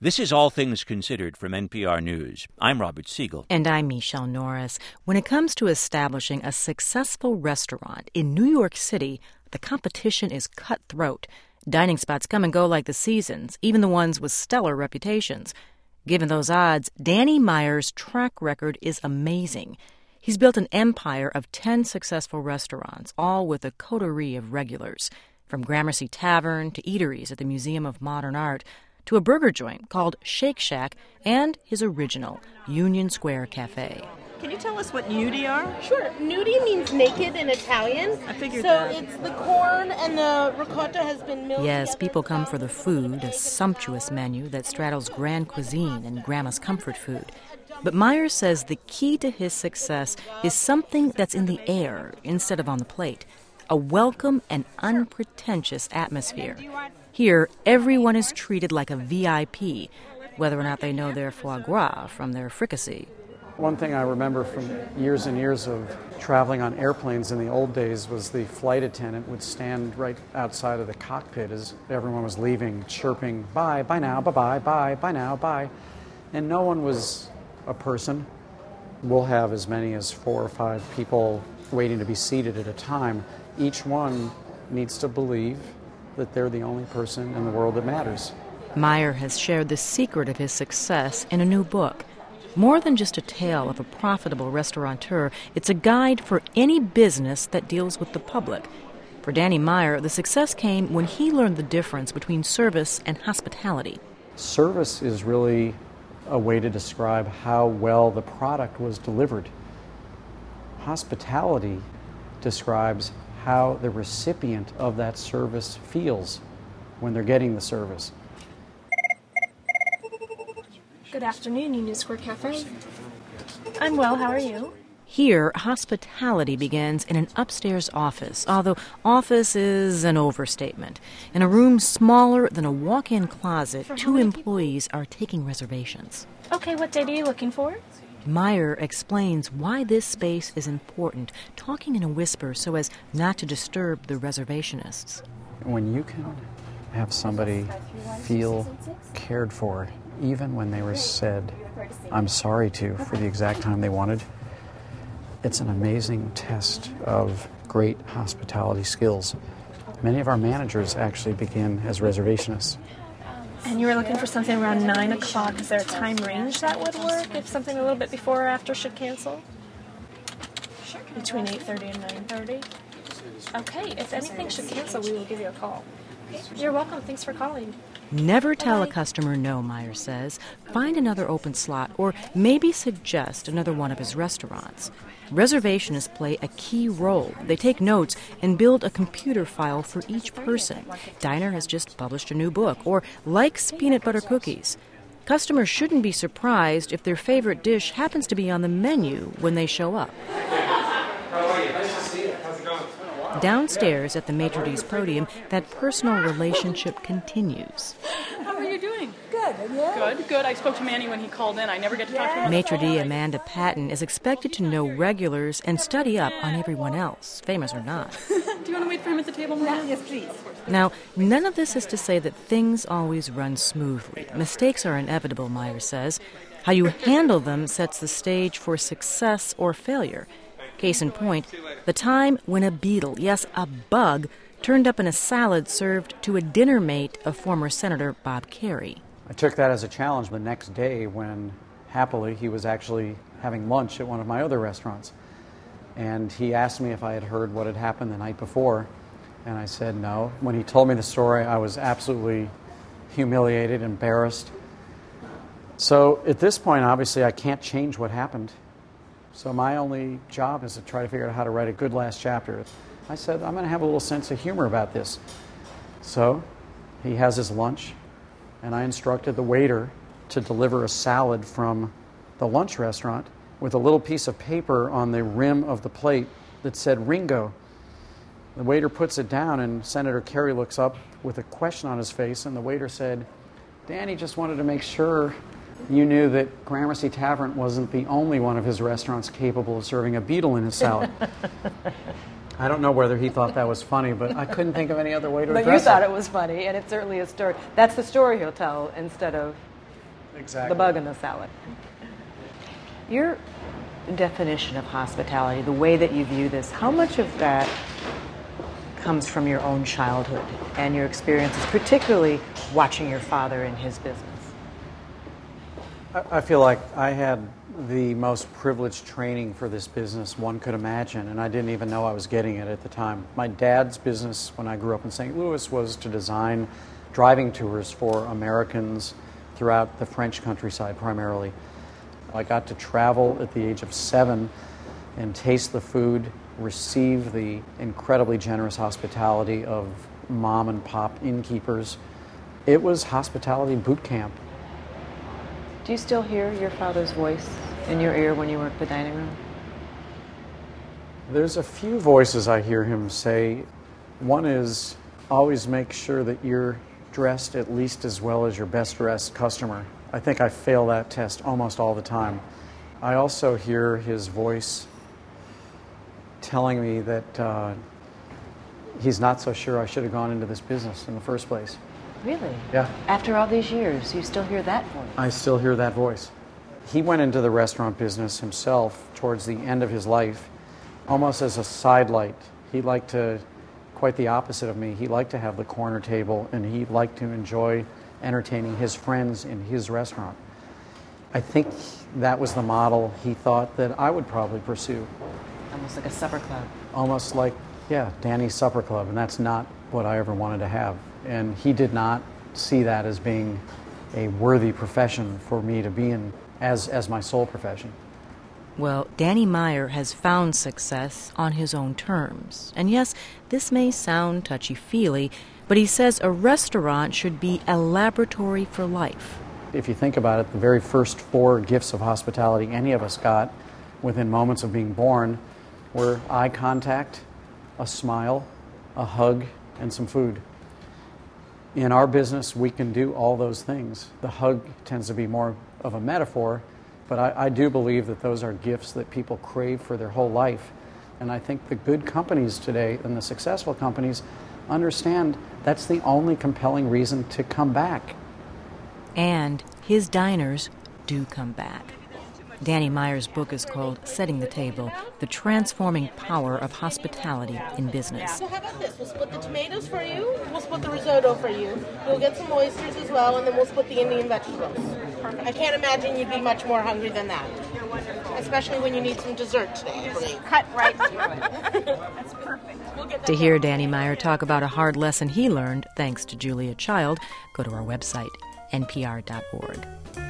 This is All Things Considered from NPR News. I'm Robert Siegel. And I'm Michelle Norris. When it comes to establishing a successful restaurant in New York City, the competition is cutthroat. Dining spots come and go like the seasons, even the ones with stellar reputations. Given those odds, Danny Meyer's track record is amazing. He's built an empire of 10 successful restaurants, all with a coterie of regulars. From Gramercy Tavern to eateries at the Museum of Modern Art, to a burger joint called Shake Shack, and his original, Union Square Cafe. Can you tell us what nudi are? Sure. Nudi means naked in Italian. I figured that. So it's the corn and the ricotta has been milled Yes, together. people come for the food, a sumptuous menu that straddles grand cuisine and grandma's comfort food. But Meyer says the key to his success is something that's in the air instead of on the plate. A welcome and unpretentious atmosphere. Here, everyone is treated like a VIP, whether or not they know their foie gras from their fricassee. One thing I remember from years and years of traveling on airplanes in the old days was the flight attendant would stand right outside of the cockpit as everyone was leaving, chirping, bye now, bye-bye, bye now, bye. And no one was a person. We'll have as many as 4 or 5 people waiting to be seated at a time. Each one needs to believe that they're the only person in the world that matters. Meyer has shared the secret of his success in a new book. More than just a tale of a profitable restaurateur, it's a guide for any business that deals with the public. For Danny Meyer, the success came when he learned the difference between service and hospitality. Service is really a way to describe how well the product was delivered. Hospitality describes how the recipient of that service feels when they're getting the service. Good afternoon, Union Square Cafe. I'm well, how are you? Here, hospitality begins in an upstairs office, although office is an overstatement. In a room smaller than a walk-in closet, 2 employees are taking reservations. Okay, what date are you looking for? Meyer explains why this space is important, talking in a whisper so as not to disturb the reservationists. When you can have somebody feel cared for, even when they were said, I'm sorry to, for the exact time they wanted, it's an amazing test of great hospitality skills. Many of our managers actually begin as reservationists. And you were looking for something around 9 o'clock. Is there a time range that would work if something a little bit before or after should cancel? Between 8:30 and 9:30? Okay, if anything should cancel, we will give you a call. You're welcome. Thanks for calling. Never tell a customer no, Meyer says. Find another open slot or maybe suggest another one of his restaurants. Reservationists play a key role. They take notes and build a computer file for each person. Diner has just published a new book or likes peanut butter cookies. Customers shouldn't be surprised if their favorite dish happens to be on the menu when they show up. Downstairs at the maitre d's podium, that personal relationship continues. How are you doing? Good, and you? Good. I spoke to Manny when he called in. I never get to talk to him. Maitre d' Amanda Patton is expected to know regulars and study up on everyone else, famous or not. Do you want to wait for him at the table, Manny? Yes, please. Now, none of this is to say that things always run smoothly. Mistakes are inevitable, Meyer says. How you handle them sets the stage for success or failure. Case in point, the time when a beetle, yes, a bug, turned up in a salad served to a dinner mate of former Senator Bob Kerrey. I took that as a challenge the next day when, happily, he was actually having lunch at one of my other restaurants. And he asked me if I had heard what had happened the night before, and I said no. When he told me the story, I was absolutely humiliated, embarrassed. So at this point, obviously, I can't change what happened. So my only job is to try to figure out how to write a good last chapter. I said, I'm going to have a little sense of humor about this. So he has his lunch, and I instructed the waiter to deliver a salad from the lunch restaurant with a little piece of paper on the rim of the plate that said Ringo. The waiter puts it down, and Senator Kerrey looks up with a question on his face, and the waiter said, Danny just wanted to make sure you knew that Gramercy Tavern wasn't the only one of his restaurants capable of serving a beetle in his salad. I don't know whether he thought that was funny, but I couldn't think of any other way to address it. But you thought it was funny, and it's certainly a story. That's the story he'll tell instead of Exactly. the bug in the salad. Your definition of hospitality, the way that you view this, how much of that comes from your own childhood and your experiences, particularly watching your father in his business? I feel like I had the most privileged training for this business one could imagine, and I didn't even know I was getting it at the time. My dad's business when I grew up in St. Louis was to design driving tours for Americans throughout the French countryside primarily. I got to travel at the age of 7 and taste the food, receive the incredibly generous hospitality of mom and pop innkeepers. It was hospitality boot camp. Do you still hear your father's voice in your ear when you work the dining room? There's a few voices I hear him say. One is, always make sure that you're dressed at least as well as your best dressed customer. I think I fail that test almost all the time. I also hear his voice telling me that he's not so sure I should have gone into this business in the first place. Really? Yeah. After all these years, you still hear that voice? I still hear that voice. He went into the restaurant business himself towards the end of his life, almost as a sidelight. He liked to, quite the opposite of me, he liked to have the corner table and he liked to enjoy entertaining his friends in his restaurant. I think that was the model he thought that I would probably pursue. Almost like a supper club. Almost like, yeah, Danny's Supper Club, and that's not what I ever wanted to have. And he did not see that as being a worthy profession for me to be in as my sole profession. Well, Danny Meyer has found success on his own terms. And yes, this may sound touchy-feely, but he says a restaurant should be a laboratory for life. If you think about it, the very first 4 gifts of hospitality any of us got within moments of being born were eye contact, a smile, a hug, and some food. In our business, we can do all those things. The hug tends to be more of a metaphor, but I do believe that those are gifts that people crave for their whole life. And I think the good companies today and the successful companies understand that's the only compelling reason to come back. And his diners do come back. Danny Meyer's book is called Setting the Table, The Transforming Power of Hospitality in Business. So how about this? We'll split the tomatoes for you, we'll split the risotto for you, we'll get some oysters as well, and then we'll split the Indian vegetables. I can't imagine you'd be much more hungry than that. You're wonderful. Especially when you need some dessert today, I believe. Cut right to it. That's perfect. We'll get To hear Danny Meyer talk about a hard lesson he learned, thanks to Julia Child, go to our website, npr.org.